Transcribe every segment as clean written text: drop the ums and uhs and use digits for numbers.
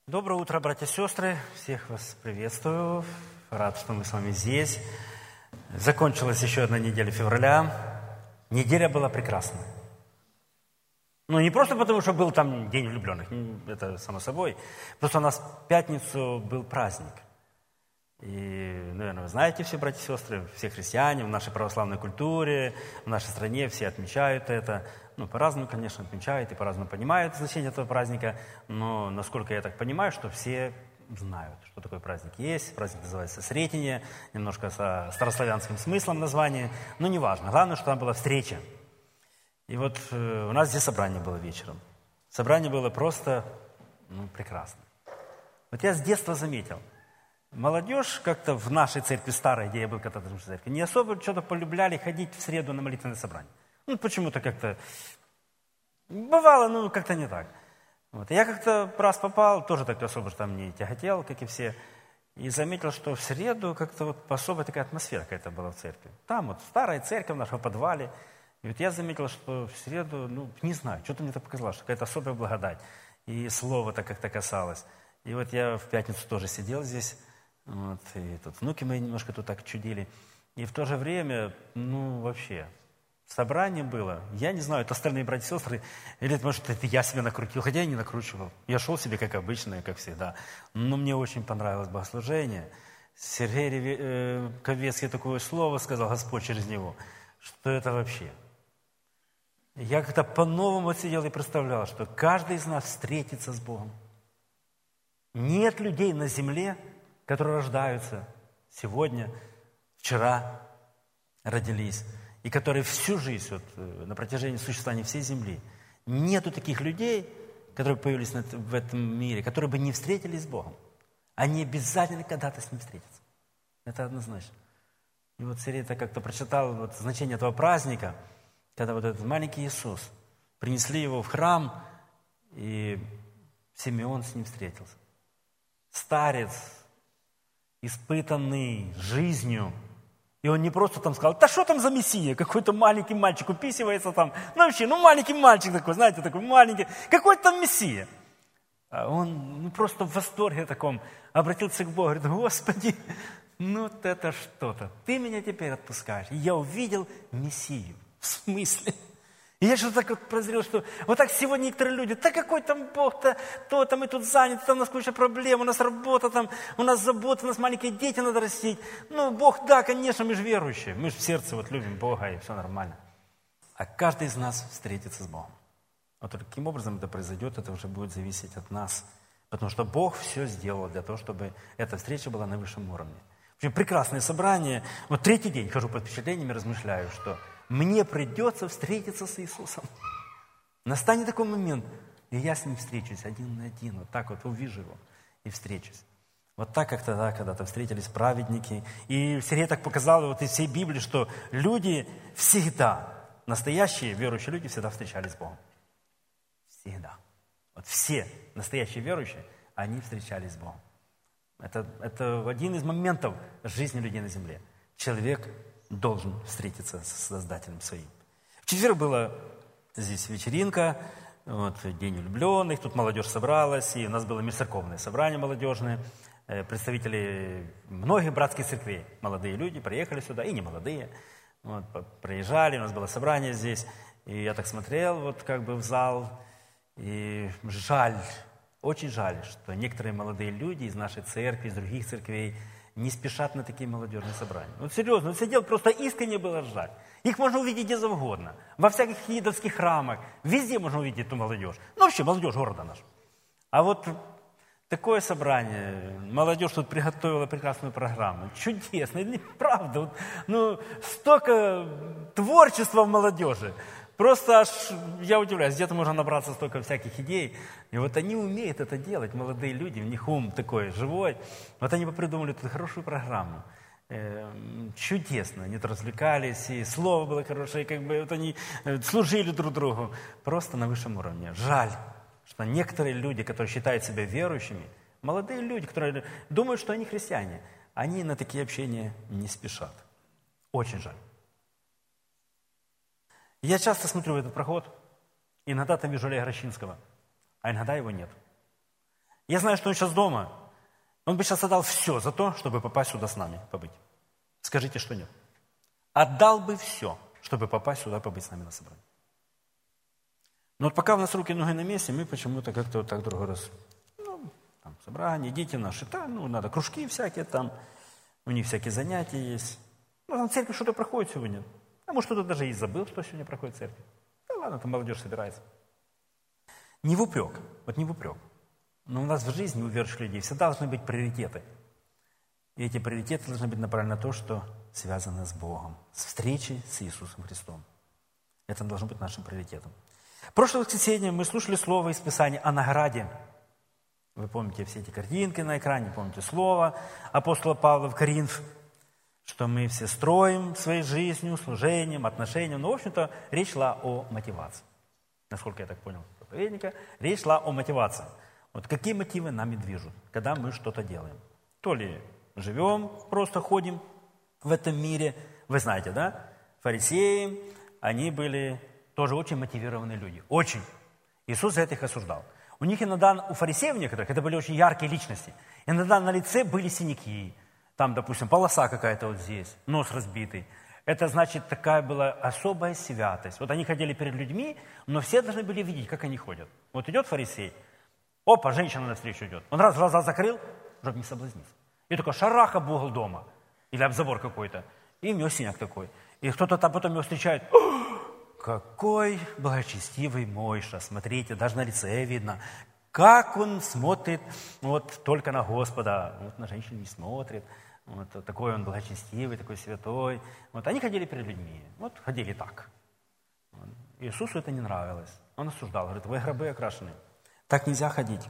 Доброе утро, братья и сестры. Всех вас приветствую. Рад, что мы с вами здесь. Закончилась еще одна неделя февраля. Неделя была прекрасная. Не просто потому, что был там День влюбленных, это само собой. Просто у нас в пятницу был праздник. И, наверное, вы знаете все, братья и сестры, все христиане в нашей православной культуре, в нашей стране все отмечают это. По-разному, конечно, отмечают и по-разному понимают значение этого праздника, но, насколько я так понимаю, что все знают, что такой праздник есть. Праздник называется Сретение, немножко со старославянским смыслом название, но неважно. Главное, что там была встреча. И вот у нас здесь собрание было вечером. Собрание было просто, прекрасно. Вот я с детства заметил, молодежь как-то в нашей церкви старой, где я был когда-то в церкви, не особо что-то полюбляли ходить в среду на молитвенное собрание. Почему-то как-то бывало, как-то не так. Я как-то раз попал, тоже так особо там не тяготел, как и все, и заметил, что в среду как-то особая такая атмосфера какая-то была в церкви. Там старая церковь в нашем подвале. И я заметил, что в среду, не знаю, что-то мне так показалось, что какая-то особая благодать. И слово-то как-то касалось. И я в пятницу тоже сидел здесь, и тут внуки мои немножко тут так чудили. И в то же время, вообще... Собрание было, я не знаю, это остальные братья и сестры, или может, это я себя накрутил, хотя я не накручивал. Я шел себе, как обычно, как всегда. Но мне очень понравилось богослужение. Сергей Ковецкий такое слово сказал, Господь через него, что это вообще. Я как-то по-новому сидел и представлял, что каждый из нас встретится с Богом. Нет людей на земле, которые рождаются сегодня, вчера родились, и которые всю жизнь, на протяжении существования всей земли, нету таких людей, которые появились в этом мире, которые бы не встретились с Богом. Они обязательно когда-то с Ним встретятся. Это однозначно. И Сергей как-то прочитал значение этого праздника, когда этот маленький Иисус, принесли его в храм, и Симеон с Ним встретился. Старец, испытанный жизнью. И он не просто сказал, да что там за Мессия, какой-то маленький мальчик уписывается там. Вообще, маленький мальчик такой, знаете, такой маленький, какой там Мессия. А он просто в восторге таком обратился к Богу, говорит, Господи, это что-то, Ты меня теперь отпускаешь. И я увидел Мессию. В смысле? И я что-то так прозрел, что так сегодня некоторые люди, какой там Бог-то, то мы тут заняты, там у нас куча проблем, у нас работа, там, у нас забота, у нас маленькие дети надо растить. Бог, да, конечно, мы же верующие, мы же в сердце любим Бога, и все нормально. А каждый из нас встретится с Богом. Каким образом это произойдет, это уже будет зависеть от нас. Потому что Бог все сделал для того, чтобы эта встреча была на высшем уровне. В общем, прекрасное собрание. Третий день хожу под впечатлениями, размышляю, что мне придется встретиться с Иисусом. Настанет такой момент, и я с Ним встречусь один на один. Увижу Его и встречусь. Так как тогда когда-то встретились праведники. И Сергей так показал из всей Библии, что люди всегда, настоящие верующие люди всегда встречались с Богом. Всегда. Все настоящие верующие, они встречались с Богом. Это один из моментов жизни людей на земле. Человек должен встретиться с Создателем своим. В четверг была здесь вечеринка, День влюбленных, тут молодежь собралась, и у нас было межцерковное собрание молодежное, представители многих братских церквей, молодые люди приехали сюда, и не молодые, приезжали, у нас было собрание здесь, и я так смотрел в зал, и жаль, очень жаль, что некоторые молодые люди из нашей церкви, из других церквей, не спешат на такие молодежные собрания. Серьезно, сидел, просто искренне было жаль. Их можно увидеть где угодно. Во всяких хидовских храмах. Везде можно увидеть эту молодежь. Вообще, молодежь города нашего. А такое собрание, молодежь тут приготовила прекрасную программу. Чудесно, правда. Столько творчества в молодежи. Просто аж я удивляюсь, где-то можно набраться столько всяких идей. И они умеют это делать, молодые люди, у них ум такой живой. Они придумали тут хорошую программу. Чудесно, они развлекались, и слово было хорошее, и они служили друг другу. Просто на высшем уровне. Жаль, что некоторые люди, которые считают себя верующими, молодые люди, которые думают, что они христиане, они на такие общения не спешат. Очень жаль. Я часто смотрю в этот проход, иногда там вижу Олега Рощинского, а иногда его нет. Я знаю, что он сейчас дома. Он бы сейчас отдал все за то, чтобы попасть сюда с нами, побыть. Скажите, что нет. Отдал бы все, чтобы попасть сюда, побыть с нами на собрании. Но вот пока у нас руки и ноги на месте, мы почему-то как-то вот так другой раз. Там собрания, дети наши, надо кружки всякие там, у них всякие занятия есть. Там в церкви что-то проходит сегодня. А может, кто-то даже и забыл, что сегодня проходит в церкви. Да ладно, там молодежь собирается. Не в упрек, вот не в упрек. Но у нас в жизни, у верующих людей, всегда должны быть приоритеты. И эти приоритеты должны быть направлены на то, что связано с Богом, с встречей с Иисусом Христом. Это должно быть нашим приоритетом. В прошлое воскресенье мы слушали слово из Писания о награде. Вы помните все эти картинки на экране, помните слово апостола Павла в Коринф, что мы все строим своей жизнью, служением, отношением. Но, в общем-то, речь шла о мотивации. Насколько я так понял проповедника, речь шла о мотивации. Вот какие мотивы нами движут, когда мы что-то делаем. То ли живем, просто ходим в этом мире. Вы знаете, да? Фарисеи, они были тоже очень мотивированные люди. Очень. Иисус за это их осуждал. У них иногда, у фарисеев некоторых, это были очень яркие личности. Иногда на лице были синяки. Там, допустим, полоса какая-то вот здесь, нос разбитый. Это значит, такая была особая святость. Вот они ходили перед людьми, но все должны были видеть, как они ходят. Вот идет фарисей, опа, женщина навстречу идет. Он раз глаза закрыл, чтобы не соблазниться. И только шараха в угол дома. Или об забор какой-то. И у него синяк такой. И кто-то там потом его встречает. Какой благочестивый Мойша, смотрите, даже на лице видно. Как он смотрит вот только на Господа. Вот на женщину не смотрит. Вот такой он благочестивый, такой святой. Вот они ходили перед людьми. Вот ходили так. Иисусу это не нравилось. Он осуждал. Говорит, вы гробы окрашены. Так нельзя ходить.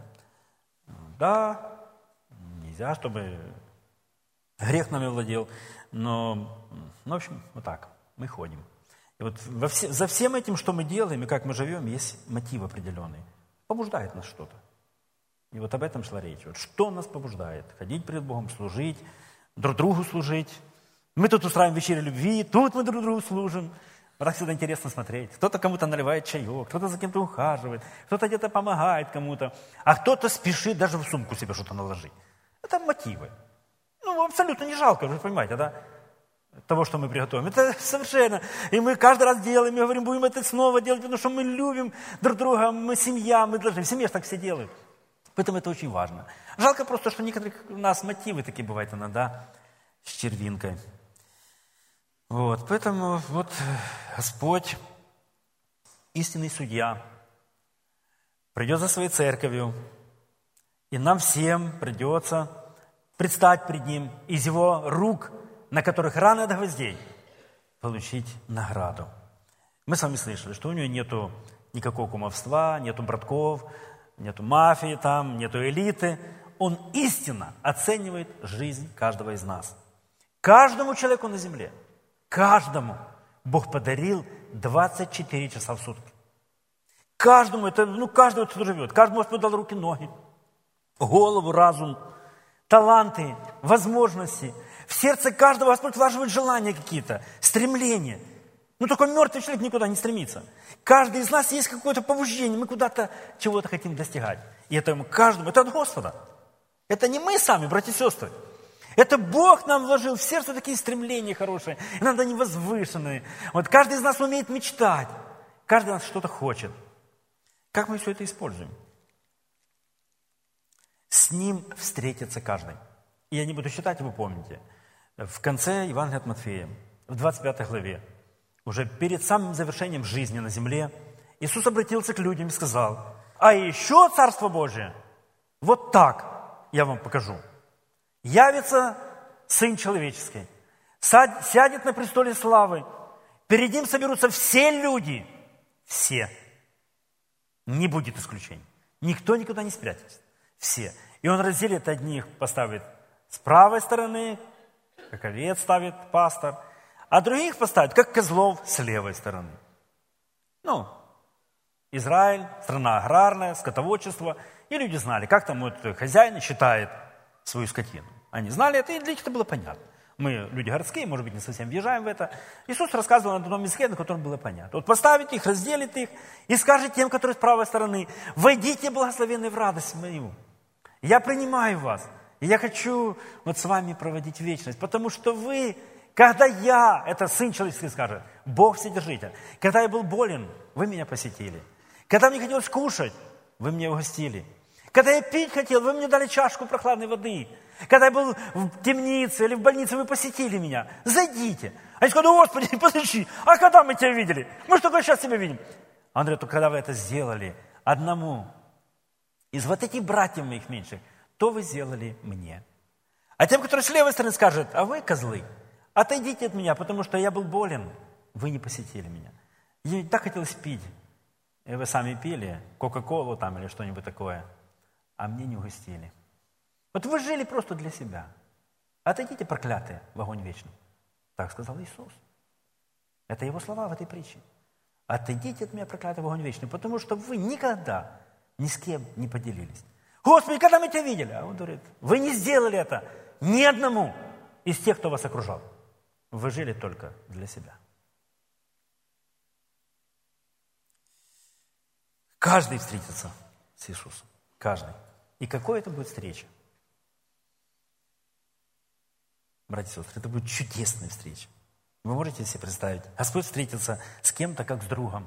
Да, нельзя, чтобы грех нами владел. Но, в общем, вот так. Мы ходим. И вот за всем этим, что мы делаем и как мы живем, есть мотив определенный. Побуждает нас что-то. И вот об этом шла речь. Вот что нас побуждает? Ходить перед Богом, служить, друг другу служить. Мы тут устраиваем вечерю любви, тут мы друг другу служим. Вот так всегда интересно смотреть. Кто-то кому-то наливает чаек, кто-то за кем-то ухаживает, кто-то где-то помогает кому-то, а кто-то спешит даже в сумку себе что-то наложить. Это мотивы. Абсолютно не жалко, вы понимаете, да? Того, что мы приготовим. Это совершенно. И мы каждый раз делаем, и говорим, будем это снова делать, потому что мы любим друг друга, мы семья, мы должны. В семье так все делают. Поэтому это очень важно. Жалко просто, что некоторые у нас мотивы такие бывают иногда с червинкой. Вот. Поэтому вот Господь, истинный судья, придет за своей церковью, и нам всем придется предстать пред Ним из Его рук, на которых раны от гвоздей, получить награду. Мы с вами слышали, что у него нету никакого кумовства, нету братков, нету мафии там, нету элиты. Он истинно оценивает жизнь каждого из нас. Каждому человеку на земле, каждому Бог подарил 24 часа в сутки. Каждому, каждый, кто живет, каждому Господь дал руки, ноги, голову, разум, таланты, возможности. В сердце каждого Господь влаживает желания какие-то, стремления. Только мертвый человек никуда не стремится. Каждый из нас есть какое-то побуждение, мы куда-то чего-то хотим достигать. И это ему каждому, это от Господа. Это не мы сами, братья и сестры. Это Бог нам вложил в сердце такие стремления хорошие, иногда невозвышенные. Вот каждый из нас умеет мечтать, каждый из нас что-то хочет. Как мы все это используем? С Ним встретится каждый. И я не буду читать, вы помните. В конце Евангелия от Матфея, в 25 главе, уже перед самым завершением жизни на земле, Иисус обратился к людям и сказал, а еще Царство Божие, вот так я вам покажу. Явится Сын Человеческий, сядет на престоле славы, перед Ним соберутся все люди, все. Не будет исключений. Никто никуда не спрячется. Все. И Он разделит одних, поставит с правой стороны, как овец ставит пастор, а других поставит, как козлов, с левой стороны. Израиль, страна аграрная, скотоводчество, и люди знали, как там хозяин считает свою скотину. Они знали это, и для них это было понятно. Мы, люди городские, может быть, не совсем въезжаем в это. Иисус рассказывал на одном языке, на котором было понятно. Вот поставит их, разделит их, и скажет тем, которые с правой стороны, войдите, благословенные, в радость мою. Я принимаю вас. И я хочу вот с вами проводить вечность, потому что вы, когда я, это Сын Человеческий скажет, Бог Вседержитель, когда я был болен, вы меня посетили. Когда мне хотелось кушать, вы меня угостили. Когда я пить хотел, вы мне дали чашку прохладной воды. Когда я был в темнице или в больнице, вы посетили меня. Зайдите. Они сказали: Господи, подожди, а когда мы тебя видели? Мы же только сейчас тебя видим. Он говорит: когда вы это сделали одному из вот этих братьев моих меньших, то вы сделали мне. А тем, которые с левой стороны, скажут: а вы, козлы, отойдите от меня, потому что я был болен, вы не посетили меня. Я так хотелось пить, и вы сами пили Кока-Колу там или что-нибудь такое, а мне не угостили. Вот вы жили просто для себя. Отойдите, проклятые, в огонь вечный. Так сказал Иисус. Это его слова в этой притче. Отойдите от меня, проклятые, в огонь вечный, потому что вы никогда ни с кем не поделились. Господи, когда мы тебя видели? А он говорит: вы не сделали это ни одному из тех, кто вас окружал. Вы жили только для себя. Каждый встретится с Иисусом. Каждый. И какой это будет встреча? Братья и сестры, это будет чудесная встреча. Вы можете себе представить? Господь встретится с кем-то, как с другом.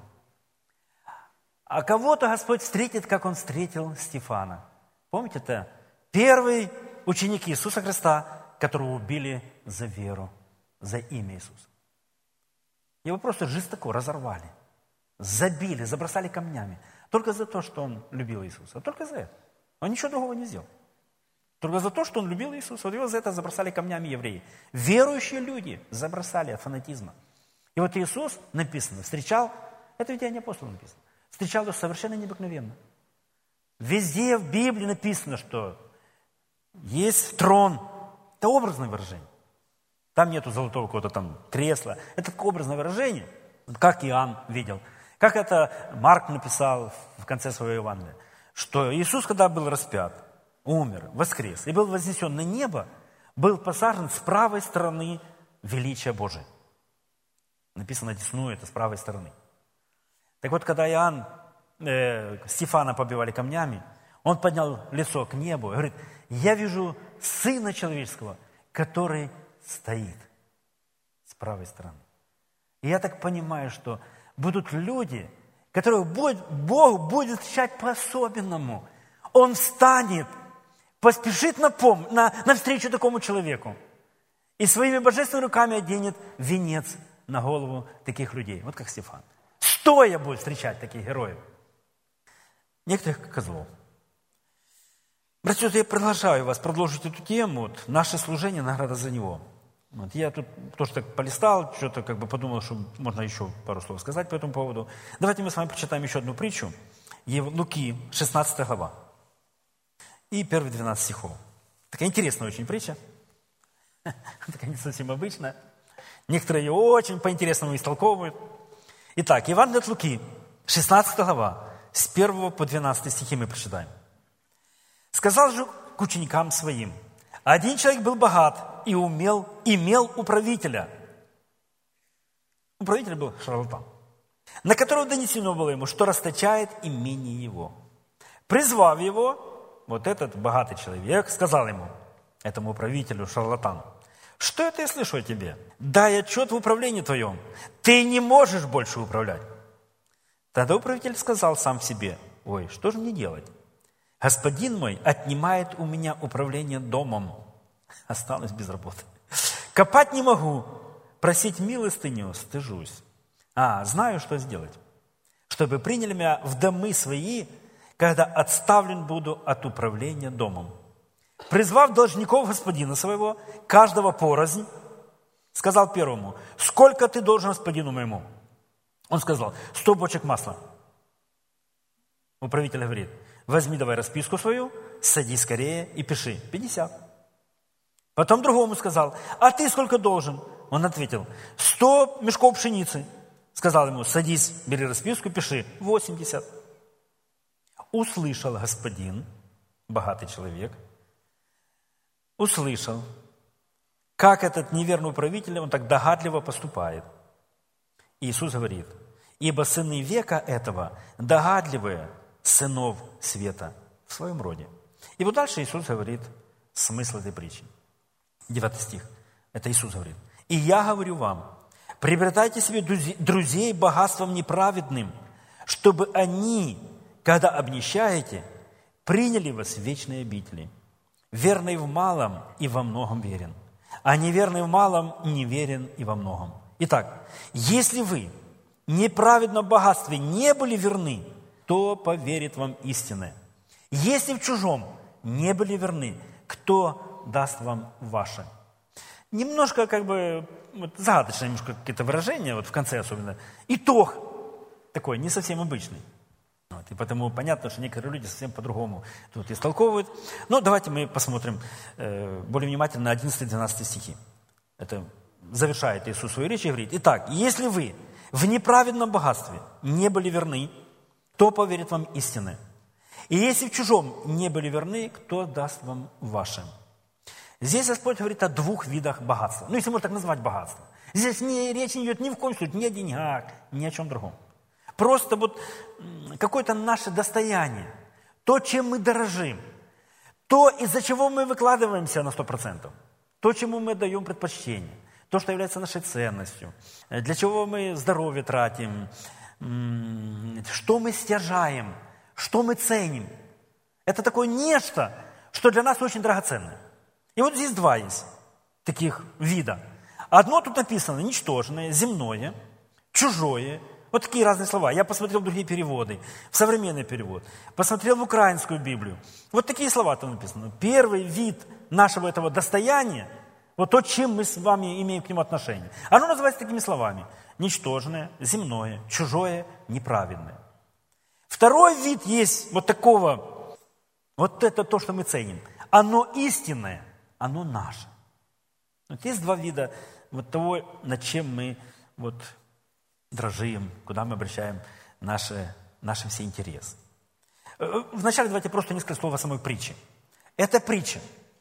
А кого-то Господь встретит, как Он встретил Стефана. Помните, это первый ученик Иисуса Христа, которого убили за веру, за имя Иисуса. Его просто жестоко разорвали, забили, забросали камнями. Только за то, что он любил Иисуса. Только за это. Он ничего другого не сделал. Только за то, что он любил Иисуса. Вот его за это забросали камнями евреи. Верующие люди забросали от фанатизма. И вот Иисус, написано, встречал, это в Деяниях апостолов написано, встречал его совершенно необыкновенно. Везде в Библии написано, что есть трон. Это образное выражение. Там нету золотого какого-то там кресла. Это образное выражение, как Иоанн видел. Как это Марк написал в конце своего Евангелия. Что Иисус, когда был распят, умер, воскрес и был вознесен на небо, был посажен с правой стороны величия Божия. Написано десную, это с правой стороны. Так вот, когда Стефана побивали камнями, он поднял лицо к небу и говорит: я вижу Сына Человеческого, который стоит с правой стороны. И я так понимаю, что будут люди, которых Бог будет встречать по-особенному. Он встанет, поспешит навстречу такому человеку и своими божественными руками оденет венец на голову таких людей. Вот как Стефан. Стоя будет встречать таких героев. Некоторых как козлов. Братья, я приглашаю вас продолжить эту тему. Вот, наше служение, награда за него. Вот, я тут тоже так полистал, что-то как бы подумал, что можно еще пару слов сказать по этому поводу. Давайте мы с вами прочитаем еще одну притчу. Луки, 16 глава. И первые 12 стихов. Такая интересная очень притча. Такая не совсем обычная. Некоторые ее очень по-интересному истолковывают. Итак, Евангелие от Луки, 16 глава, с 1 по 12 стихи мы прочитаем. «Сказал же к ученикам своим: один человек был богат и имел управителя». Управитель был шарлатан, на которого донесено было ему, что расточает имение его. Призвав его, вот этот богатый человек сказал ему, этому управителю, шарлатану: что это я слышу о тебе? Дай отчет в управлении твоем. Ты не можешь больше управлять. Тогда управитель сказал сам себе: ой, что же мне делать? Господин мой отнимает у меня управление домом. Осталось без работы. Копать не могу, просить милостыню стыжусь. Знаю, что сделать. Чтобы приняли меня в домы свои, когда отставлен буду от управления домом. Призвав должников господина своего, каждого порознь, сказал первому: сколько ты должен господину моему? Он сказал: 100 бочек масла. Управитель говорит: возьми давай расписку свою, садись скорее и пиши 50. Потом другому сказал: а ты сколько должен? Он ответил: 100 мешков пшеницы. Сказал ему: садись, бери расписку, пиши 80. Услышал господин, богатый человек, услышал, как этот неверный управитель, он так догадливо поступает. Иисус говорит: ибо сыны века этого догадливые сынов света в своем роде. И вот дальше Иисус говорит смысл этой притчи. 9 стих. Это Иисус говорит. «И я говорю вам, приобретайте себе друзей богатством неправедным, чтобы они, когда обнищаете, приняли вас в вечные обители. Верный в малом и во многом верен, а неверный в малом неверен и во многом. Итак, если вы неправедно в богатстве не были верны, то поверит вам истинное. Если в чужом не были верны, кто даст вам ваше?» Немножко загадочное немножко какие-то выражения, в конце особенно. Итог такой, не совсем обычный. И потому понятно, что некоторые люди совсем по-другому тут истолковывают. Но давайте мы посмотрим более внимательно на 11-12 стихи. Это завершает Иисус свою речь и говорит: «Итак, если вы в неправедном богатстве не были верны, кто поверит вам истинное? И если в чужом не были верны, кто даст вам ваше?» Здесь Господь говорит о двух видах богатства. Если можно так назвать богатство. Здесь речь не идет ни в коем случае ни о деньгах, ни о чем другом. Просто какое-то наше достояние, то, чем мы дорожим, то, из-за чего мы выкладываемся на 100%, то, чему мы даем предпочтение, то, что является нашей ценностью, для чего мы здоровье тратим, что мы стяжаем, что мы ценим. Это такое нечто, что для нас очень драгоценное. И вот здесь два есть таких вида. Одно тут написано ничтожное, земное, чужое. Вот такие разные слова. Я посмотрел другие переводы, в современный перевод, посмотрел в украинскую Библию. Вот такие слова там написаны. Первый вид нашего этого достояния, вот то, чем мы с вами имеем к нему отношение, оно называется такими словами: ничтожное, земное, чужое, неправедное. Второй вид есть вот такого, вот это то, что мы ценим. Оно истинное, оно наше. Вот есть два вида вот того, над чем мы дрожим, куда мы обращаем наш все интерес. Вначале давайте просто несколько слов о самой притче. Это притча.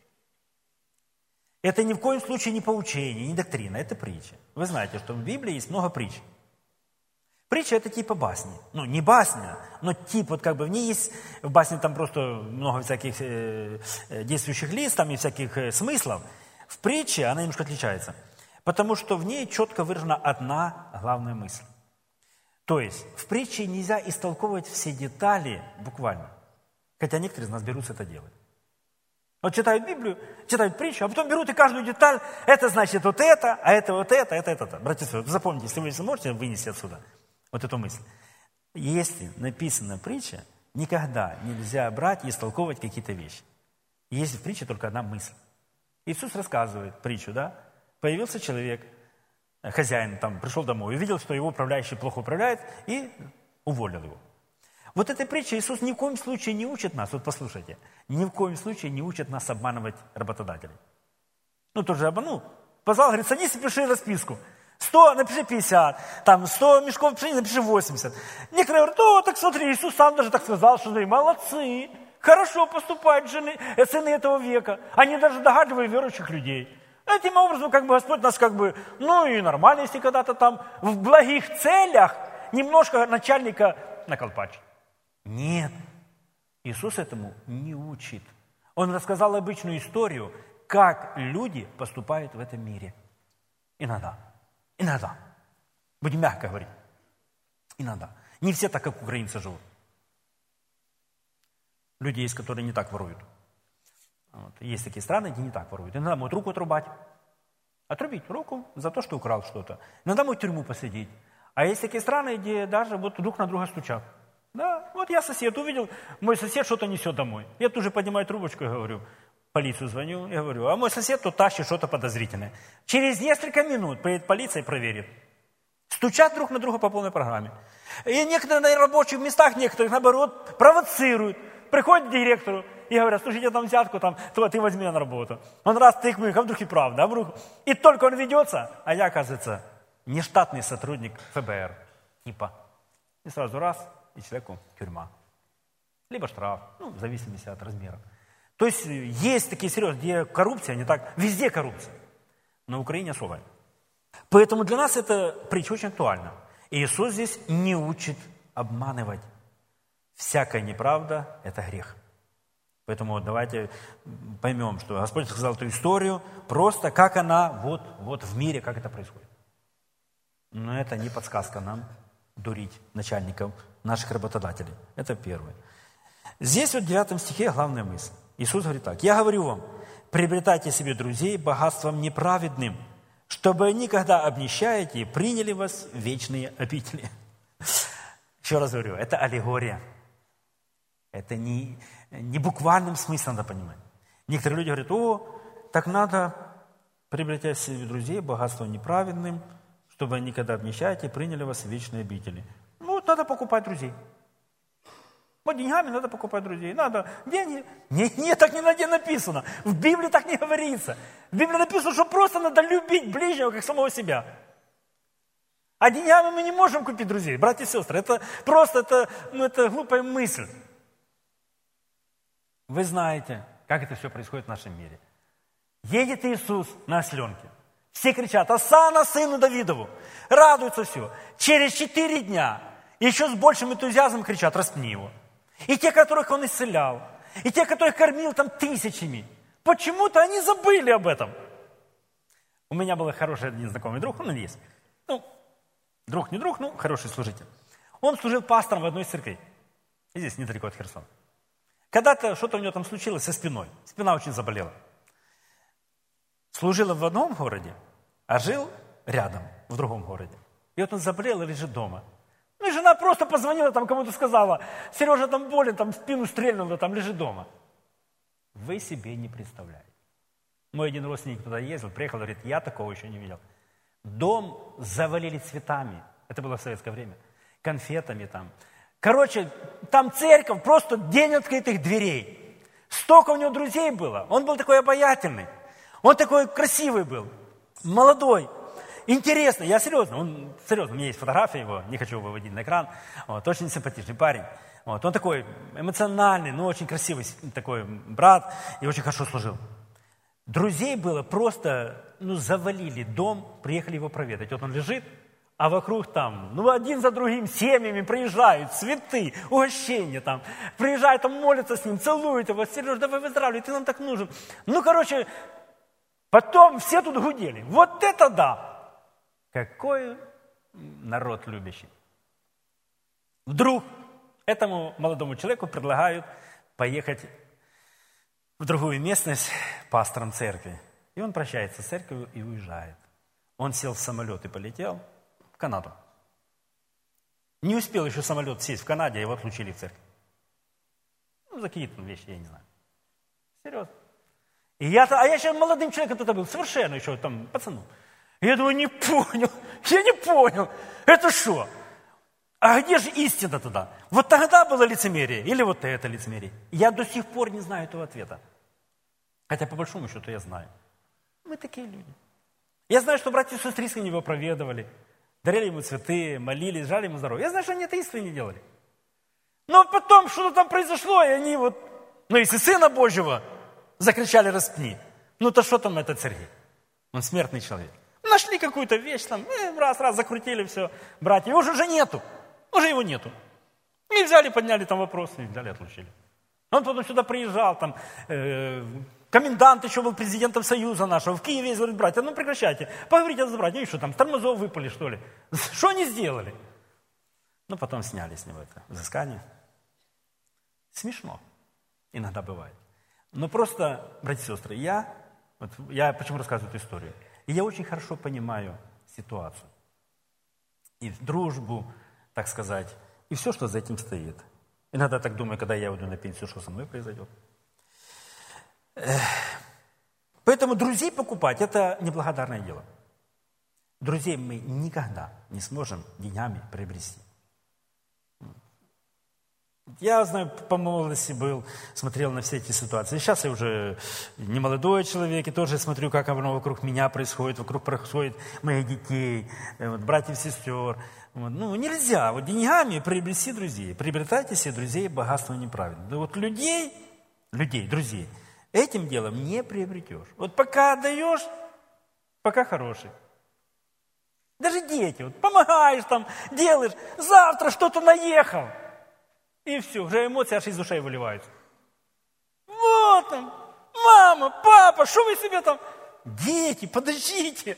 Это ни в коем случае не поучение, не доктрина, это притча. Вы знаете, что в Библии есть много притч. Притча – это типа басни. Не басня, но в ней есть, в басне там просто много всяких действующих лиц, там и всяких смыслов. В притче она немножко отличается, потому что в ней четко выражена одна главная мысль. То есть в притче нельзя истолковывать все детали буквально, хотя некоторые из нас берутся это делать. Вот читают Библию, читают притчу, а потом берут и каждую деталь, это значит вот это, а это вот это. Братья и сестры, запомните, если вы можете вынести отсюда вот эту мысль. Если написана притча, никогда нельзя брать и истолковывать какие-то вещи. Есть в притче только одна мысль. Иисус рассказывает притчу, да? Появился человек, хозяин пришел домой, увидел, что его управляющий плохо управляет, и уволил его. Вот этой притчей Иисус ни в коем случае не учит нас, вот послушайте, ни в коем случае не учит нас обманывать работодателей. Тоже обманул. Позвал, говорит: садись и пиши расписку. 100, напиши 50, 100 мешков пшеницы, напиши 80. Некоторые говорят: так смотри, Иисус сам даже так сказал, что молодцы, хорошо поступают сыны этого века. Они даже догадливые верующих людей. Этим образом, Господь нас и нормально, если когда-то в благих целях немножко начальника наколпачит. Нет, Иисус этому не учит. Он рассказал обычную историю, как люди поступают в этом мире. Иногда. Будем мягко говорить. Иногда. Не все так, как украинцы живут. Люди есть, которые не так воруют. Есть такие страны, где не так воруют. Иногда могут руку отрубать. Отрубить руку за то, что украл что-то. Иногда могут в тюрьму посадить. А есть такие страны, где даже друг на друга стучат. Да, я сосед увидел, мой сосед что-то несет домой. Я тут же поднимаю трубочку и говорю, полицию звоню, и говорю, а мой сосед тут тащит что-то подозрительное. Через несколько минут приедет полиция и проверит. Стучат друг на друга по полной программе. И некоторые на рабочих местах, некоторых, наоборот, провоцируют. Приходят к директору и говорят: слушайте, там взятку, ты возьми на работу. Он раз тыкнул, а вдруг и правда, а вдруг... И только он ведется, а я, оказывается, нештатный сотрудник ФБР. И сразу раз, и человеку тюрьма. Либо штраф, в зависимости от размера. То есть есть такие серьезные, где коррупция, не так, везде коррупция. На Украине особая. Поэтому для нас эта притча очень актуальна. И Иисус здесь не учит обманывать. Всякая неправда – это грех. Поэтому давайте поймем, что Господь сказал эту историю, просто как она вот в мире, как это происходит. Но это не подсказка нам дурить начальников, наших работодателей. Это первое. Здесь вот в 9 стихе главная мысль. Иисус говорит так: «Я говорю вам, приобретайте себе друзей богатством неправедным, чтобы они, когда обнищаете, приняли вас в вечные обители». Еще раз говорю, это аллегория. Это не буквальным смыслом надо понимать. Некоторые люди говорят: так надо приобретать себе друзей богатством неправедным, чтобы они, когда обнищаете, приняли вас в вечные обители. Вот надо покупать друзей. Вот деньгами надо покупать друзей. Надо деньги. Нет, так не написано. В Библии так не говорится. В Библии написано, что просто надо любить ближнего, как самого себя. А деньгами мы не можем купить друзей, братья и сестры. Это просто, это глупая мысль. Вы знаете, как это все происходит в нашем мире. Едет Иисус на осленке. Все кричат: «Осанна сыну Давидову!» Радуются все. Через 4 дня еще с большим энтузиазмом кричат: «Распни его!» И те, которых он исцелял, и те, которых кормил там тысячами, почему-то они забыли об этом. У меня был хороший один знакомый друг, он есть. Друг не друг, хороший служитель. Он служил пастором в одной из церквей. Здесь, недалеко от Херсона. Когда-то что-то у него там случилось со спиной. Спина очень заболела. Служил в одном городе, а жил рядом, в другом городе. И вот он заболел и лежит дома. И жена просто позвонила, там кому-то сказала: «Сережа там болен, там в спину стрельнуло, там лежит дома». Вы себе не представляете. Мой один родственник туда ездил, приехал, говорит: «Я такого еще не видел». Дом завалили цветами. Это было в советское время. Конфетами там. Короче, там церковь, просто день открытых дверей. Столько у него друзей было. Он был такой обаятельный. Он такой красивый был. Молодой. Интересно. Я серьезно. У меня есть фотография его. Не хочу выводить на экран. Очень симпатичный парень. Он такой эмоциональный, но очень красивый такой брат. И очень хорошо служил. Друзей было просто, завалили дом. Приехали его проведать. Вот он лежит. А вокруг там, один за другим семьями приезжают, цветы, угощения там. Приезжают, там молятся с ним, целуют его. «Сереж, давай выздоравливай, ты нам так нужен». Потом все тут гудели. Вот это да! Какой народ любящий. Вдруг этому молодому человеку предлагают поехать в другую местность пастором церкви. И он прощается с церковью и уезжает. Он сел в самолет и полетел в Канаду. Не успел еще самолет сесть в Канаде, его отлучили в церковь. За какие-то вещи, я не знаю. Серьезно. Я еще молодым человеком тогда был, совершенно еще там пацаном. И я думаю, я не понял. Это что? А где же истина тогда? Вот тогда было лицемерие или вот это лицемерие? Я до сих пор не знаю этого ответа. Хотя по большому счету я знаю. Мы такие люди. Я знаю, что братья и сестры искренне его проведывали, дарили ему цветы, молились, жали ему здоровья. Я знаю, что они это искренне делали. Но потом что-то там произошло, и они если Сына Божьего закричали: «Распни». То что там этот Сергей? Он смертный человек. Нашли какую-то вещь там, раз, закрутили все. Братья, его уже нету. Уже его нету. И взяли, подняли там вопросы, и взяли, отлучили. Он потом сюда приезжал, там, комендант еще был президентом Союза нашего. В Киеве говорит: «Братья, прекращайте. Поговорите с братьями». И что там, с тормозов выпали, что ли? Что они сделали? Потом сняли с него это взыскание. Смешно. Иногда бывает. Но просто, братья и сестры, я почему рассказываю эту историю? И я очень хорошо понимаю ситуацию. И дружбу, так сказать, и все, что за этим стоит. Иногда так думаю, когда я уйду на пенсию, что со мной произойдет. Поэтому друзей покупать – это неблагодарное дело. Друзей мы никогда не сможем деньгами приобрести. Я знаю, по молодости смотрел на все эти ситуации. Сейчас я уже не молодой человек, и тоже смотрю, как оно вокруг меня происходит, вокруг происходит моих детей, братьев, сестер. Нельзя деньгами приобрести друзей. Приобретайте себе друзей богатство неправедно. Друзей, этим делом не приобретешь. Пока отдаешь, пока хороший. Даже дети, помогаешь там, делаешь, завтра что-то наехал. И все, уже эмоции аж из ушей выливаются. Что там? Мама, папа, что вы себе там? Дети, подождите.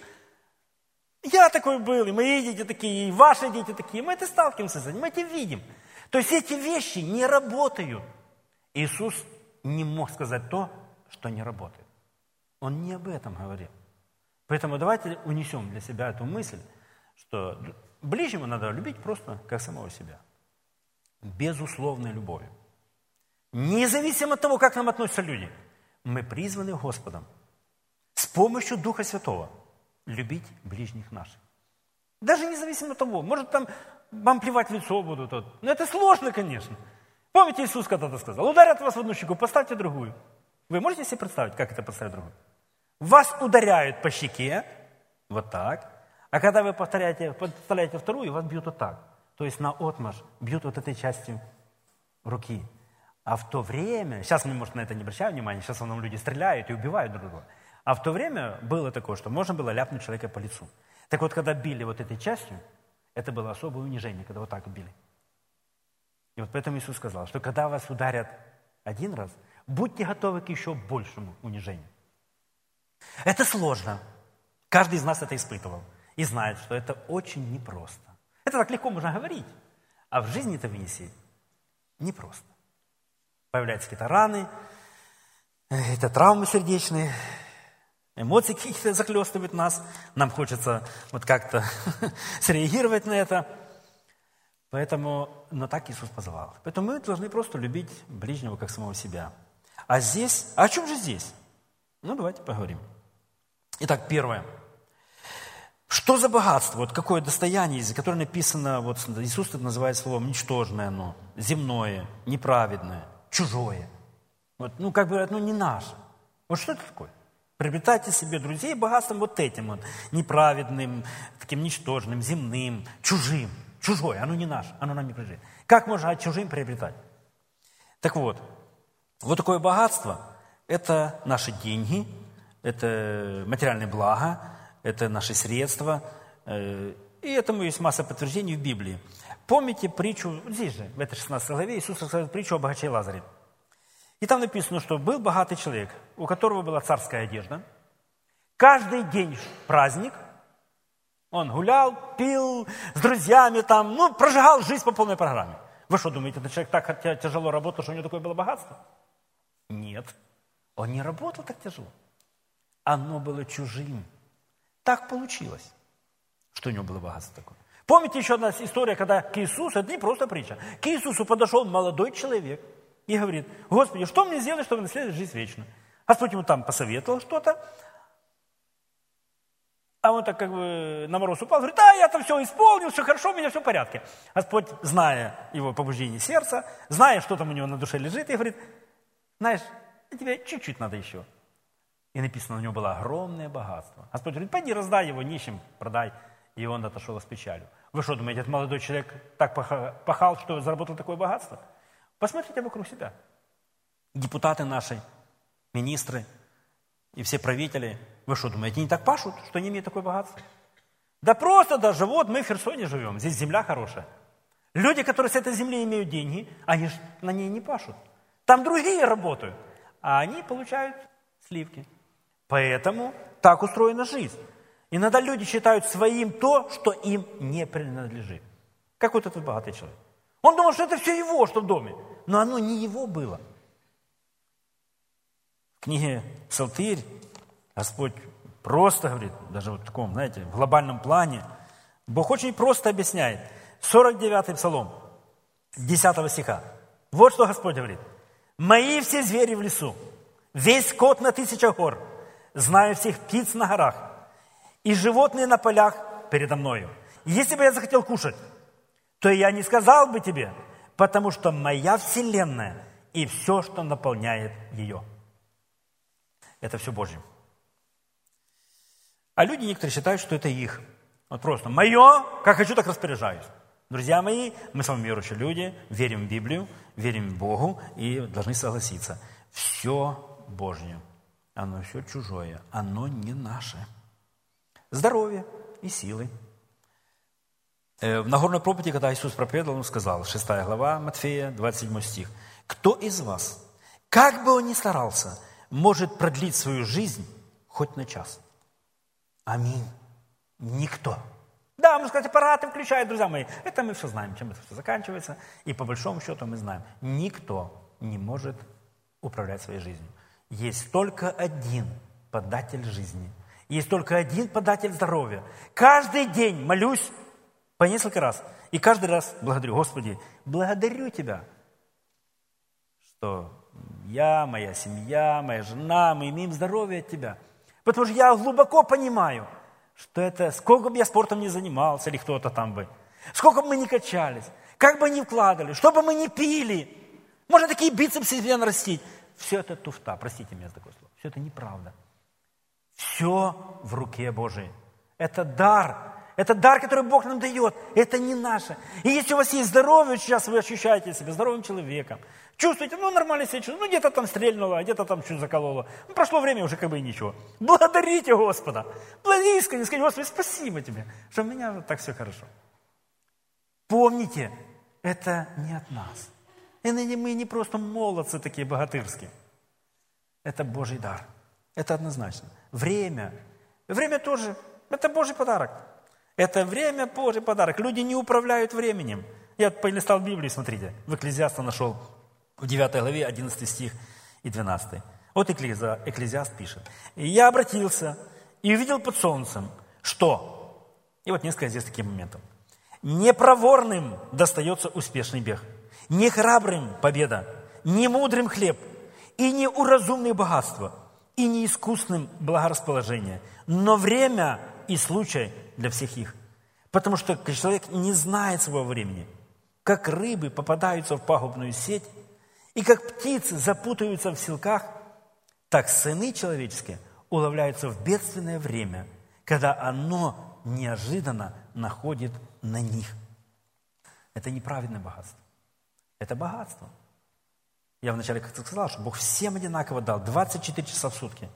Я такой был, и мои дети такие, и ваши дети такие. Мы это сталкиваемся с этим, мы это видим. То есть эти вещи не работают. Иисус не мог сказать то, что не работает. Он не об этом говорил. Поэтому давайте унесем для себя эту мысль, что ближнего надо любить просто как самого себя. Безусловной любовью. Независимо от того, как к нам относятся люди. Мы призваны Господом с помощью Духа Святого любить ближних наших. Даже независимо от того, может там вам плевать в лицо будут. Но это сложно, конечно. Помните, Иисус когда-то сказал, ударят вас в одну щеку, поставьте другую. Вы можете себе представить, как это поставить другую? Вас ударяют по щеке, вот так. А когда вы подставляете вторую, вас бьют вот так. То есть наотмашь бьют вот этой частью руки. А в то время, сейчас мы, может, на это не обращаем внимания, сейчас в основном люди стреляют и убивают друг друга. А в то время было такое, что можно было ляпнуть человека по лицу. Так вот, когда били вот этой частью, это было особое унижение, когда вот так били. И вот поэтому Иисус сказал, что когда вас ударят один раз, будьте готовы к еще большему унижению. Это сложно. Каждый из нас это испытывал и знает, что это очень непросто. Это так легко можно говорить, а в жизни это вынести непросто. Появляются какие-то раны, это травмы сердечные, эмоции какие-то захлестывают нас. Нам хочется вот как-то среагировать на это. Поэтому, но так Иисус позвал. Поэтому мы должны просто любить ближнего как самого себя. А здесь, а о чем же здесь? Ну, давайте поговорим. Итак, первое. Что за богатство? Вот какое достояние, за которое написано, вот Иисус это называет словом ничтожное оно, земное, неправедное, чужое. Вот, ну, как бы, ну, не наше. Вот что это такое? Приобретайте себе друзей богатством вот этим вот, неправедным, таким ничтожным, земным, чужим. Чужое, оно не наше, оно нам не принадлежит. Как можно чужим приобретать? Так вот, вот такое богатство – это наши деньги, это материальные блага, это наши средства. И этому есть масса подтверждений в Библии. Помните притчу, здесь же, в этой 16 главе, Иисус рассказывает притчу о богаче Лазаре. И там написано, что был богатый человек, у которого была царская одежда. Каждый день праздник. Он гулял, пил с друзьями, там, ну, прожигал жизнь по полной программе. Вы что, думаете, этот человек так тяжело работал, что у него такое было богатство? Нет, он не работал так тяжело. Оно было чужим. Так получилось, что у него было богатство такое. Помните еще одна история, когда к Иисусу, это не просто притча, к Иисусу подошел молодой человек и говорит, Господи, что мне сделать, чтобы наследовать жизнь вечную? Господь ему там посоветовал что-то, а он так как бы на мороз упал, говорит, я там все исполнил, все хорошо, у меня все в порядке. Господь, зная его побуждение сердца, зная, что там у него на душе лежит, и говорит, знаешь, тебе чуть-чуть надо еще. И написано, у него было огромное богатство. Господь говорит, пойди раздай его нищим, продай. И он отошел с печалью. Вы что думаете, этот молодой человек так пахал, что заработал такое богатство? Посмотрите вокруг себя. Депутаты наши, министры и все правители, вы что думаете, они так пашут, что они имеют такое богатство? Да просто даже вот мы в Херсоне живем, здесь земля хорошая. Люди, которые с этой земли имеют деньги, они же на ней не пашут. Там другие работают, а они получают сливки. Поэтому так устроена жизнь. Иногда люди считают своим то, что им не принадлежит. Как вот этот богатый человек. Он думал, что это все его, что в доме. Но оно не его было. В книге «Псалтырь» Господь просто говорит, даже вот в таком, знаете, в глобальном плане, Бог очень просто объясняет. 49-й Псалом, 10 стиха. Вот что Господь говорит. «Мои все звери в лесу, весь скот на 1000 гор, знаю всех птиц на горах, и животные на полях передо мною. Если бы я захотел кушать, то я не сказал бы тебе, потому что моя вселенная и все, что наполняет ее». Это все Божье. А люди некоторые считают, что это их. Вот просто мое, как хочу, так распоряжаюсь. Друзья мои, мы с вами верующие люди, верим в Библию, верим в Богу и должны согласиться. Все Божье, оно все чужое, оно не наше. Здоровье и силы. В Нагорной проповеди, когда Иисус проповедовал, Он сказал, 6 глава Матфея, 27 стих. «Кто из вас, как бы он ни старался, может продлить свою жизнь хоть на час. Аминь. Никто. Да, можно сказать, аппараты включают, друзья мои. Это мы все знаем, чем это все заканчивается. И по большому счету мы знаем, никто не может управлять своей жизнью. Есть только один податель жизни. Есть только один податель здоровья. Каждый день молюсь по несколько раз. И каждый раз благодарю. Господи, благодарю Тебя, что я, моя семья, моя жена, мы имеем здоровье от Тебя. Потому что я глубоко понимаю, что это, сколько бы я спортом не занимался, или кто-то там бы, сколько бы мы ни качались, как бы ни вкладывали, что бы мы ни пили, можно такие бицепсы себе нарастить. Все это туфта, простите меня за такое слово, все это неправда. Все в руке Божией. Это дар, который Бог нам дает, это не наше. И если у вас есть здоровье, сейчас вы ощущаете себя здоровым человеком, чувствуете, нормально себя чувствуете, где-то там стрельнуло, где-то там что-то закололо. Прошло время, уже как бы и ничего. Благодарите Господа. Искренне скажите, Господи, спасибо Тебе, что у меня вот так все хорошо. Помните, это не от нас. И мы не просто молодцы такие богатырские. Это Божий дар. Это однозначно. Время тоже, это Божий подарок. Это время Божий подарок. Люди не управляют временем. Я полистал Библию, смотрите, в Экклезиаста нашел в 9 главе 11 стих и 12. Вот Экклезиаст пишет. «И я обратился и увидел под солнцем, что...» И вот несколько здесь таких моментов. «Непроворным достается успешный бег, не храбрым победа, не мудрым хлеб, и не уразумные богатства, и не искусным благорасположение, но время и случай для всех их. Потому что человек не знает своего времени. Как рыбы попадаются в пагубную сеть, и как птицы запутаются в селках, так сыны человеческие уловляются в бедственное время, когда оно неожиданно находит на них». Это неправедное богатство. Это богатство. Я вначале как-то сказал, что Бог всем одинаково дал 24 часа в сутки.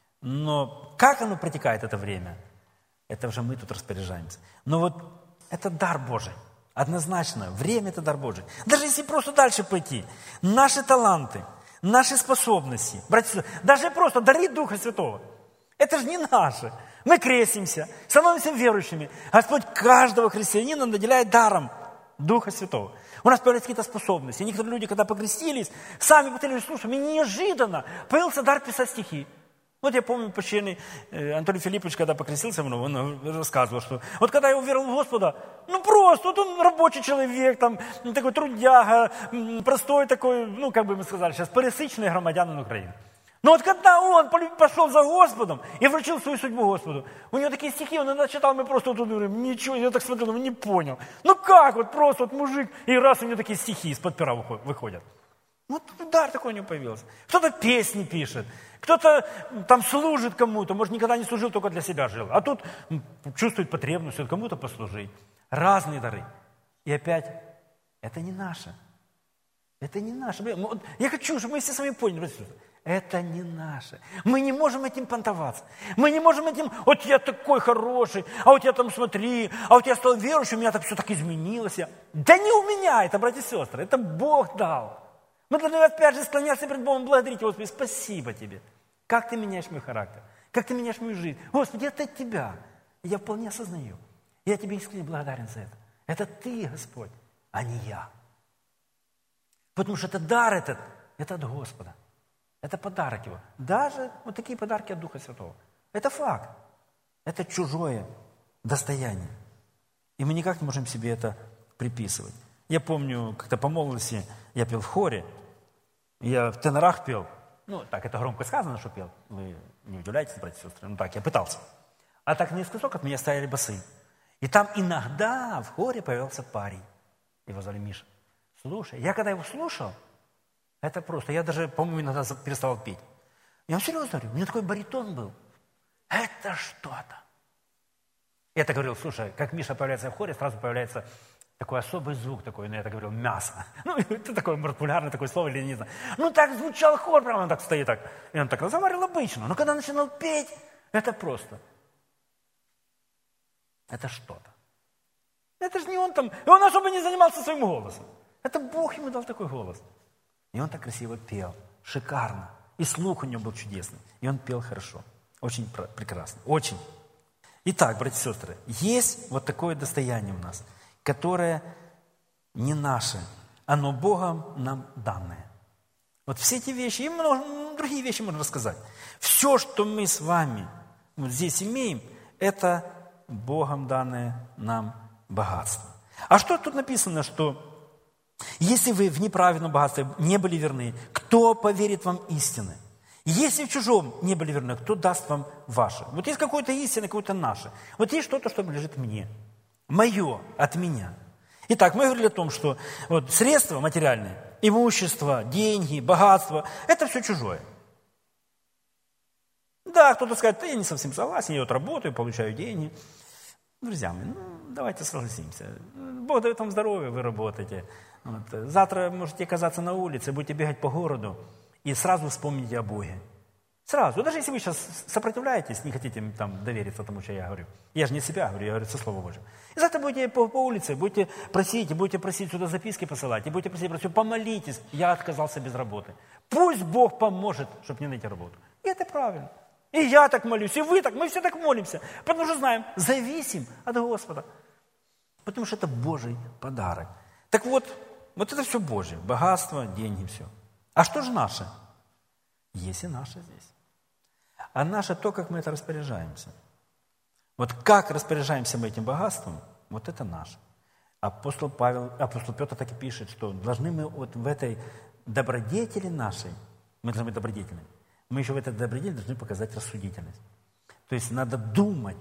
Но как оно протекает, это время, это уже мы тут распоряжаемся. Но вот это дар Божий. Однозначно, время – это дар Божий. Даже если просто дальше пойти, наши таланты, наши способности, братья, даже просто дары Духа Святого, это же не наше. Мы крестимся, становимся верующими. Господь каждого христианина наделяет даром Духа Святого. У нас появляются какие-то способности. Некоторые люди, когда покрестились, сами повторили, слушай, мне неожиданно появился дар писать стихи. Вот я помню, почтенный Анатолий Филиппович, когда покрестился, он рассказывал, что вот когда я уверовал в Господа, просто, вот он рабочий человек, там, такой трудяга, простой такой, как бы мы сказали сейчас, пересечный громадянин Украины. Но вот когда он пошел за Господом и вручил свою судьбу Господу, у него такие стихи, он иногда читал, мы просто тут говорим, ничего, я так смотрел, не понял. Как вот просто вот мужик, и раз у него такие стихи из-под пера выходят. Вот дар такой у него появился. Кто-то песни пишет, кто-то там служит кому-то, может, никогда не служил, только для себя жил. А тут чувствует потребность кому-то послужить. Разные дары. И опять, это не наше. Это не наше. Я хочу, чтобы мы все с вами поняли. Это не наше. Мы не можем этим понтоваться. Мы не можем этим, вот я такой хороший, а вот я там смотри, а вот я стал верующим, у меня так все так изменилось. Да не у меня это, братья и сестры, это Бог дал. Мы должны опять же склоняться перед Богом, благодарить Его, Господи, спасибо Тебе. Как Ты меняешь мой характер, как Ты меняешь мою жизнь. Господи, это от Тебя. И я вполне осознаю. Я Тебе искренне благодарен за это. Это Ты, Господь, а не я. Потому что этот дар это от Господа. Это подарок Его. Даже вот такие подарки от Духа Святого. Это факт. Это чужое достояние. И мы никак не можем себе это приписывать. Я помню, как-то по молодости я пел в хоре. Я в тенорах пел. Так, это громко сказано, что пел. Вы не удивляйтесь, братья и сестры. Так, я пытался. А так наискосок от меня стояли басы. И там иногда в хоре появился парень. Его звали Миша. Слушай, я когда его слушал, это просто, я даже, по-моему, иногда переставал петь. Я вам серьезно говорю, у меня такой баритон был. Это что-то. Я так говорил, слушай, как Миша появляется в хоре, сразу появляется такой особый звук, такой, я так говорил, мясо. Это такое, может, популярное такое слово или не знаю. Так звучал хор, прямо он так стоит, так. И он так разговаривал обычно. Но когда начинал петь, это просто. Это что-то. Это же не он там, и он особо не занимался своим голосом. Это Бог ему дал такой голос. И он так красиво пел. шикарно. И слух у него был чудесный. И он пел хорошо. Очень прекрасно. Очень. Итак, братья и сестры, есть вот такое достояние у нас, которое не наше, оно Богом нам данное. Вот все эти вещи, и другие вещи можно рассказать. Все, что мы с вами вот здесь имеем, это Богом данное нам богатство. А что тут написано, что если вы в неправедном богатстве не были верны, кто поверит вам истины? Если в чужом не были верны, кто даст вам ваше? Вот есть какое-то истинное, какое-то наше. Вот есть что-то, что лежит мне. Мое от меня. Итак, мы говорили о том, что вот средства материальные, имущество, деньги, богатство, это все чужое. Да, кто-то скажет, я не совсем согласен, я вот работаю, получаю деньги. Друзья мои, давайте согласимся. Бог дает вам здоровье, вы работаете. Вот. Завтра можете оказаться на улице, будете бегать по городу и сразу вспомните о Боге. Сразу. Даже если вы сейчас сопротивляетесь, не хотите там довериться тому, что я говорю. Я же не себя говорю, я говорю со Слова Божьего. И завтра будете по улице, будете просить сюда записки посылать, и будете просить, помолитесь, я отказался без работы. Пусть Бог поможет, чтобы мне найти работу. И это правильно. И я так молюсь, и вы так, мы все так молимся. Потому что знаем, зависим от Господа. Потому что это Божий подарок. Так вот это все Божье. Богатство, деньги, все. А что же наше? Есть и наше здесь. А наше то, как мы это распоряжаемся. Вот как распоряжаемся мы этим богатством, вот это наше. Апостол Петр так и пишет, что должны мы вот в этой добродетели нашей, мы должны быть добродетельными, мы еще в этой добродетели должны показать рассудительность. То есть надо думать,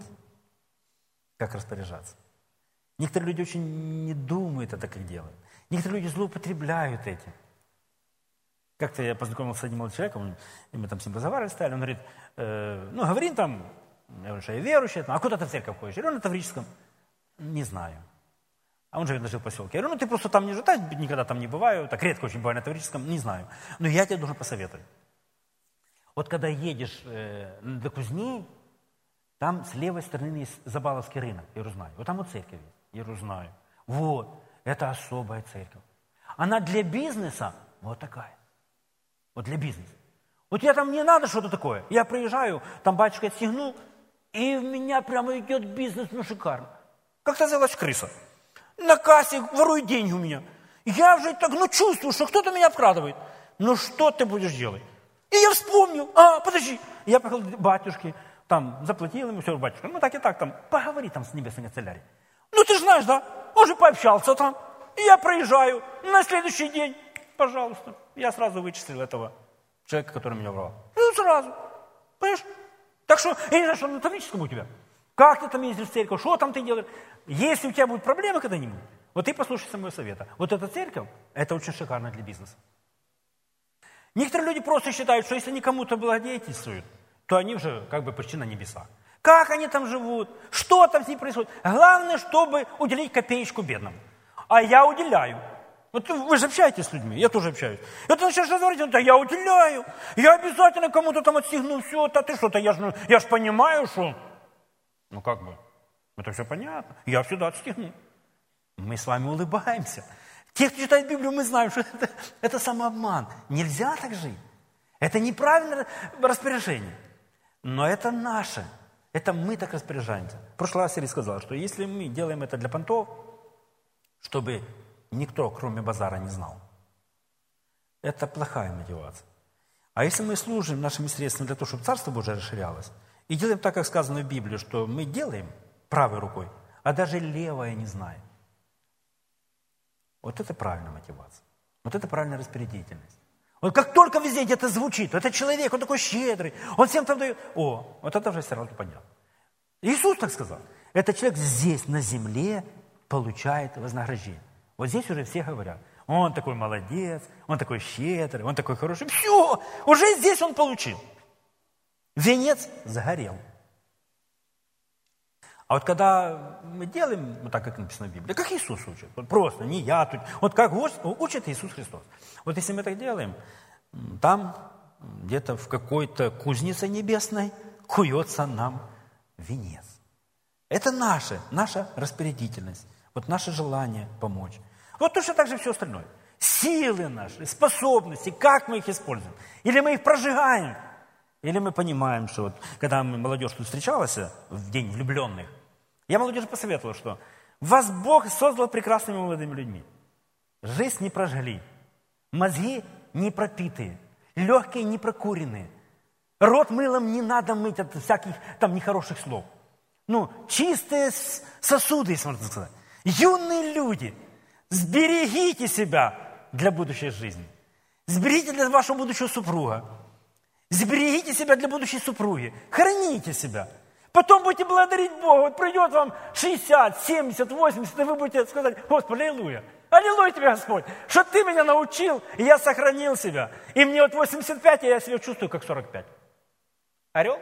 как распоряжаться. Некоторые люди очень не думают это, как делают. Некоторые люди злоупотребляют этим. Как-то я познакомился с одним молодым человеком, и мы там с ним разговаривали, стали, он говорит, говорим там, я говорю, что я верующий, а куда ты в церковь ходишь? Я говорю, на Таврическом. Не знаю. А он живет в поселке. Я говорю, ты просто там не живешь, никогда там не бываю, так редко очень бываю на Таврическом, не знаю. Но я тебе должен посоветовать. Вот когда едешь до Кузней, там с левой стороны есть Забаловский рынок, я говорю, знаю. Вот там вот церковь есть, я говорю, знаю. Вот, это особая церковь. Она для бизнеса вот такая. Вот для бизнеса. Вот я там не надо что-то такое. Я приезжаю, там батюшка отстегнул, и в меня прямо идет бизнес, шикарно. Как-то взялась крыса. На кассе ворует деньги у меня. Я уже так, чувствую, что кто-то меня обкрадывает. Что ты будешь делать? И я вспомнил, подожди. Я поехал к батюшке, там заплатил ему, все, батюшка, так и так, там, поговори там с небесной канцелярией. Ты знаешь, да, он же пообщался там. И я проезжаю, на следующий день, пожалуйста, я сразу вычислил этого человека, который меня врал. Сразу. Понимаешь? Так что, я не знаю, что на Таврическом у тебя. Как ты там ездишь в церковь, что там ты делаешь? Если у тебя будут проблемы когда-нибудь, вот ты послушайся моего совета. Вот эта церковь, это очень шикарно для бизнеса. Некоторые люди просто считают, что если они кому-то благодетельствуют, то они уже почти на небесах. Как они там живут, что там с ними происходит. Главное, чтобы уделить копеечку бедным. А я уделяю. Вот вы же общаетесь с людьми, я тоже общаюсь. И ты начинаешь говорить, да я уделяю, я обязательно кому-то там отстегну, все, ты что-то, я ж понимаю, что... это все понятно, я всегда отстегну. Мы с вами улыбаемся. Те, кто читает Библию, мы знаем, что это самообман. Нельзя так жить. Это неправильное распоряжение. Но это наше. Это мы так распоряжаемся. В прошлый раз я сказал, что если мы делаем это для понтов, чтобы никто, кроме базара, не знал, это плохая мотивация. А если мы служим нашими средствами для того, чтобы Царство Божие расширялось, и делаем так, как сказано в Библии, что мы делаем правой рукой, а даже левая не знает, вот это правильная мотивация. Вот это правильная распорядительность. Вот как только везде где-то звучит, этот человек, он такой щедрый, он всем там дает. Вот это уже сразу понятно. Иисус так сказал. Этот человек здесь, на земле, получает вознаграждение. Вот здесь уже все говорят, он такой молодец, он такой щедрый, он такой хороший. Все, уже здесь он получил. Венец загорел. А вот когда мы делаем, вот так, как написано в Библии, как Иисус учит, вот просто, не я тут, вот как учит Иисус Христос. Вот если мы так делаем, там где-то в какой-то кузнице небесной куется нам венец. Это наша распорядительность, вот наше желание помочь. Вот точно так же все остальное. силы наши, способности, как мы их используем. Или мы их прожигаем, или мы понимаем, что вот, когда молодежь тут встречалась в день влюбленных, я молодежи посоветовал, что вас Бог создал прекрасными молодыми людьми. Жизнь не прожгли, мозги не пропитые, легкие не прокуренные. Рот мылом не надо мыть от всяких там нехороших слов. Чистые сосуды, если можно сказать. Юные люди, сберегите себя для будущей жизни. Сберегите для вашего будущего супруга. Сберегите себя для будущей супруги. Храните себя. Потом будете благодарить Бога. Вот придет вам 60, 70, 80, и вы будете сказать: Господи, аллилуйя. Аллилуйя тебе, Господь, что ты меня научил, и я сохранил себя. И мне вот 85, и я себя чувствую как 45. Орел?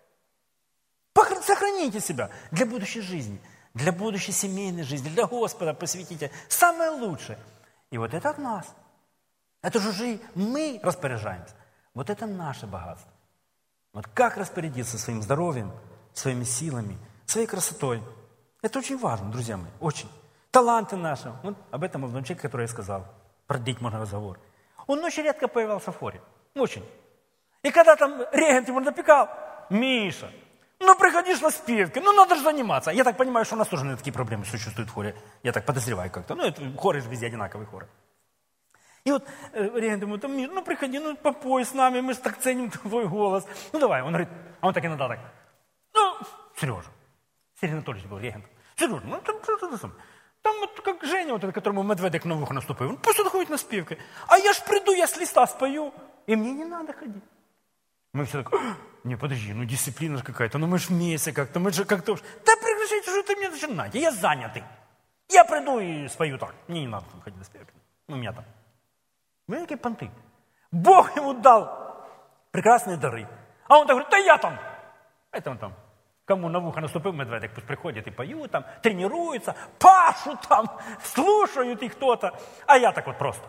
Сохраните себя для будущей жизни, для будущей семейной жизни, для Господа посвятите самое лучшее. И вот это от нас. Это же уже мы распоряжаемся. Вот это наше богатство. Вот как распорядиться своим здоровьем, своими силами, своей красотой. Это очень важно, друзья мои, очень. Таланты наши. Вот об этом молодом человеке, который я сказал. Продлить можно разговор. Он очень редко появлялся в хоре. Очень. И когда там регент ему напекал: Миша, приходишь на спевки, надо же заниматься. Я так понимаю, что у нас тоже такие проблемы существуют в хоре. Я так подозреваю как-то. Это хоры же везде одинаковые хоры. И вот регент ему: Миш, приходи, попой с нами, мы же так ценим твой голос. Давай. Он говорит, а он так иногда так: Сережа. Сергей Анатольевич был регентом. Сережа, там вот как Женя, вот этот, которому медведик на ухо наступил, он просто ходит на спевки. А я ж приду, я с листа спою, и мне не надо ходить. Мы все так: не, подожди, дисциплина же какая-то, мы ж вместе как-то, мы же как-то... Да прекращайте, что ты мне начинаете, я занятый. Я приду и спою так, мне не надо там ходить на спевки. У меня там. Вы какие понты. Бог ему дал прекрасные дары. А он так говорит: да я там. Это он там. Кому на ухо наступил медведик, пусть приходят и поют там, тренируются, пашут там, слушают их кто-то. А я так вот просто.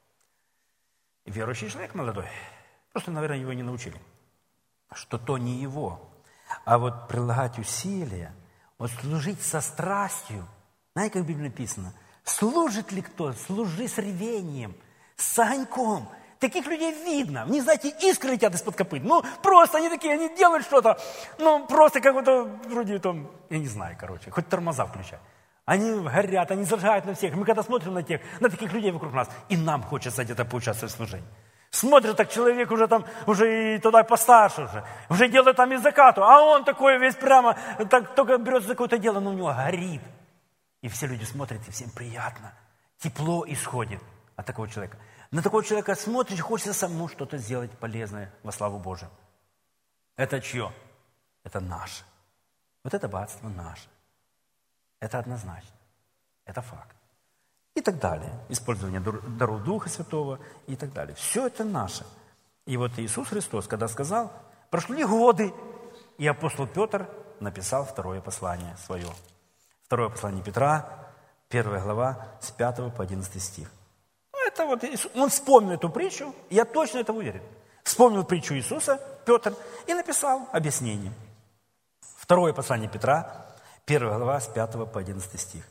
Верующий человек молодой. Просто, наверное, его не научили. Что то не его. А вот прилагать усилия, вот служить со страстью. Знаете, как в Библии написано? Служит ли кто? Служи с рвением, с огоньком. Таких людей видно. Не знаете, искры летят из-под копыт. Просто они такие, они делают что-то. Просто как будто, вроде там, я не знаю, хоть тормоза включай. Они горят, они зажигают на всех. Мы когда смотрим на таких людей вокруг нас, и нам хочется где-то поучаствовать в служении. Смотрит так человек уже и туда постарше уже делает там из закату, а он такой весь прямо, так только берется за какое-то дело, но у него горит. И все люди смотрят, и всем приятно. Тепло исходит от такого человека. На такого человека смотришь, хочется самому что-то сделать полезное во славу Божию. Это чье? Это наше. Вот это богатство наше. Это однозначно. Это факт. И так далее. Использование даров Духа Святого и так далее. Все это наше. И вот Иисус Христос, когда сказал, прошли годы, и апостол Петр написал второе послание свое. Второе послание Петра, 1 глава, с 5 по 11 стих. Это вот он вспомнил эту притчу, я точно это уверен. Вспомнил притчу Иисуса, Петр, и написал объяснение. Второе послание Петра, 1 глава, с 5 по 11 стих.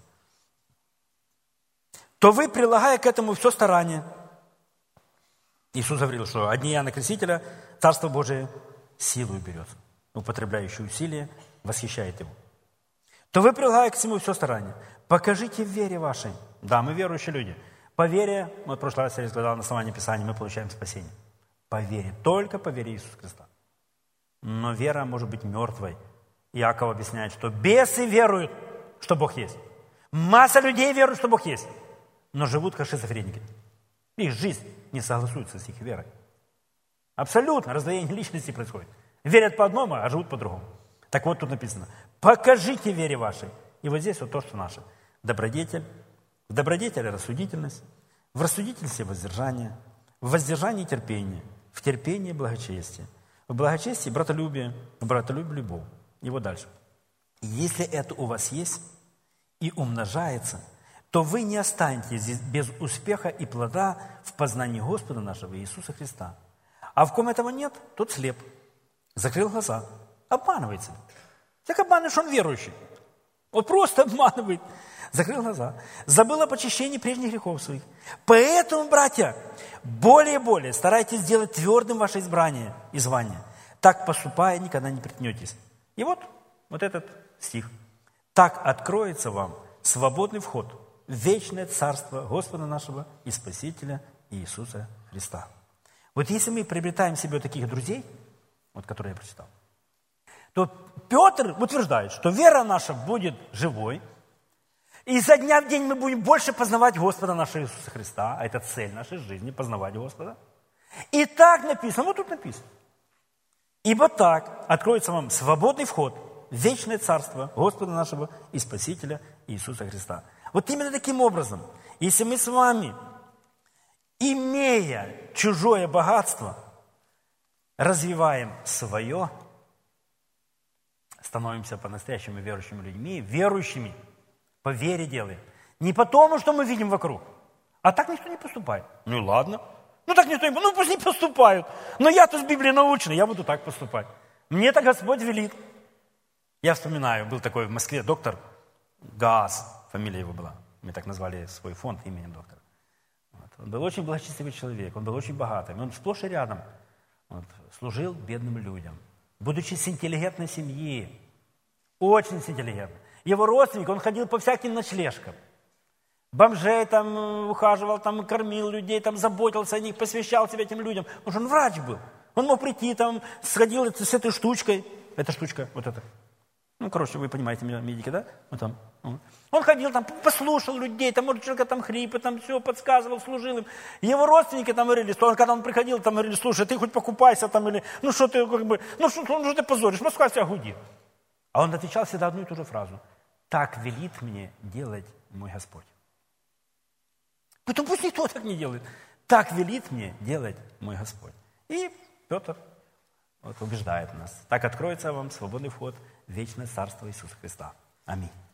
То вы, прилагая к этому все старание, Иисус говорил, что одни Иоанна Крестителя Царство Божие силой берется, употребляющий усилия восхищает его. То вы, прилагая к всему все старание, покажите в вере вашей. Да, мы верующие люди. По вере, в прошлый раз я сказал, на основании Писания мы получаем спасение. По вере, только по вере Иисуса Христа. Но вера может быть мертвой. Иаков объясняет, что бесы веруют, что Бог есть. Масса людей верует, что Бог есть. Но живут как шизофреники. Их жизнь не согласуется с их верой. Абсолютно раздвоение личности происходит. Верят по одному, а живут по-другому. Так вот тут написано, покажите вере вашей. И вот здесь вот то, что наше. Добродетель. В добродетели рассудительность. В рассудительности воздержание. В воздержании терпение. В терпении благочестие. В благочестии братолюбие. В братолюбии любовь. И вот дальше. Если это у вас есть и умножается, то вы не останетесь здесь без успеха и плода в познании Господа нашего Иисуса Христа. А в ком этого нет, тот слеп. Закрыл глаза. Обманывает себя. Так обманываешь, он верующий. Вот просто обманывает. Закрыл глаза. Забыл об очищении прежних грехов своих. Поэтому, братья, более и более старайтесь сделать твердым ваше избрание и звание. Так поступая, никогда не приткнетесь. И вот этот стих. Так откроется вам свободный вход в вечное царство Господа нашего и Спасителя Иисуса Христа. Вот если мы приобретаем себе таких друзей, вот которые я прочитал, то Петр утверждает, что вера наша будет живой, и изо дня в день мы будем больше познавать Господа нашего Иисуса Христа, а это цель нашей жизни, познавать Господа. И так написано, вот тут написано. Ибо так откроется вам свободный вход в вечное царство Господа нашего и Спасителя Иисуса Христа. Вот именно таким образом, если мы с вами, имея чужое богатство, развиваем свое, становимся по-настоящему верующими людьми, верующими, по вере делаем. Не по тому, что мы видим вокруг. А так никто не поступает. Ну и ладно. Ну так никто не поступает. Ну пусть не поступают. Но я-то с Библией научен, я буду так поступать. Мне-то Господь велит. Я вспоминаю, был такой в Москве доктор Гаас, фамилия его была. Мы так назвали свой фонд именем доктора. Вот. Он был очень благочестивый человек, он был очень богатый. Он сплошь и рядом служил бедным людям. Будучи с интеллигентной семьи, очень интеллигентной. Его родственник, он ходил по всяким ночлежкам. Бомжей там ухаживал, там кормил людей, там заботился о них, посвящал себя этим людям. Потому что он врач был. Он мог прийти, там, сходил с этой штучкой. Эта штучка, вот эта. Ну, короче, вы понимаете, медики, да? Вот там. Он ходил там, послушал людей, там, может, человек там хрипит, там все подсказывал, служил им. Его родственники там говорили, что когда он приходил, там говорили, слушай, ты хоть покупайся там, или, ну что ты, как бы, ну что ты позоришь, Москва вся гудит. А он отвечал всегда одну и ту же фразу. Так велит мне делать мой Господь. Поэтому пусть никто так не делает. Так велит мне делать мой Господь. И Петр убеждает нас. Так откроется вам свободный вход в вечное царство Иисуса Христа. Аминь.